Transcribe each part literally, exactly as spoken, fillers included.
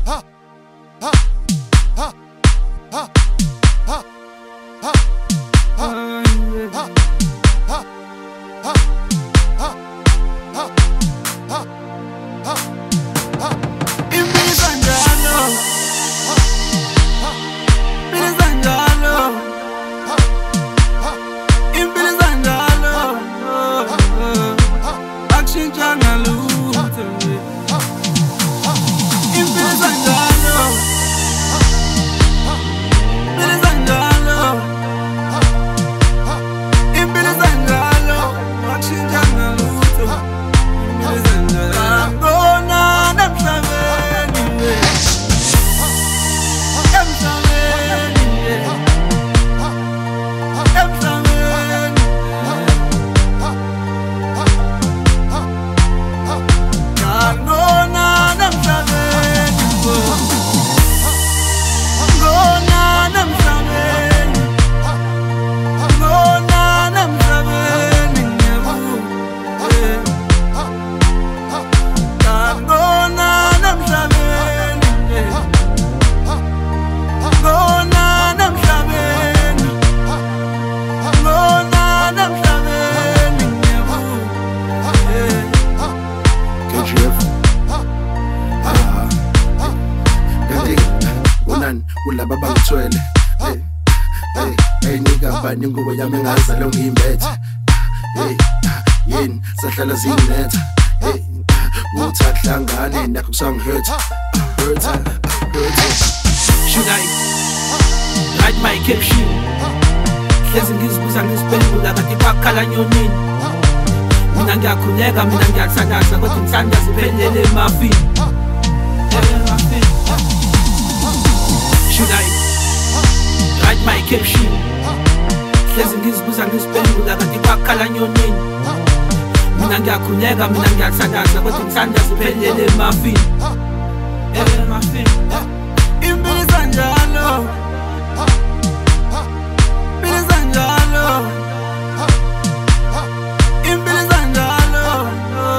Ulaba bangithwele hey hey hey nika bani ingubo yami engazalo ngiyimbethe hey yini sahlala zinetha hey uthahlangane nakho kusangihurt hurt hurt. Should I write my caption? Hlezi ngizibuza ngiziphendula kanti bakhala nyonini. Mina ngiyakhuleka mina ngiyathandaza kodwa ngithanda siphelele emafini. Should I write my caption? Hlezi ngizibuza ngiziphendula kanti bakhala nyonini. Mina ngiyakhuleka mina ngiyathandaza kodwa ngithanda siphelele emafini. Emafini. Impilo njalo Impilo njalo Impilo njalo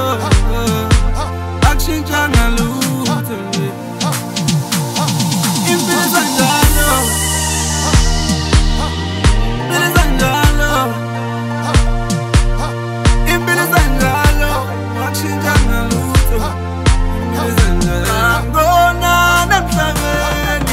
Akushintsha lutho Impilo njalo Impilo njalo Impilo njalo Akushintsha lutho Impilo njalo Ngona namhlabeni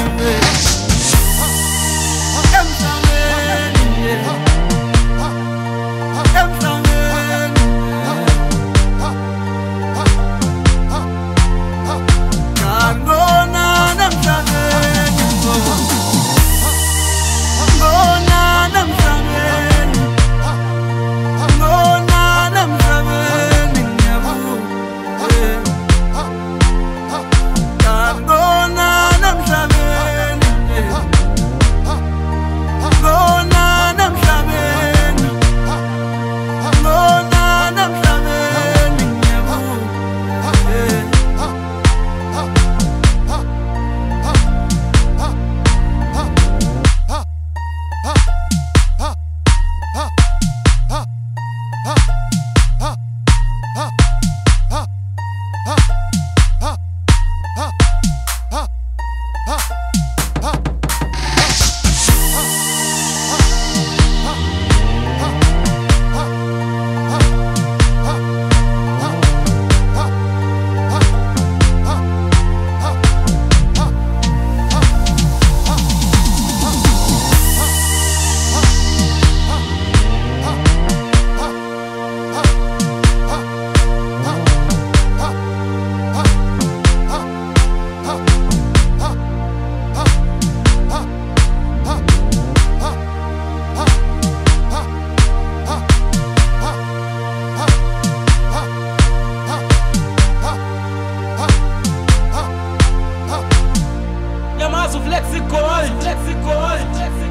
Flexicol, flexicol, flexicol.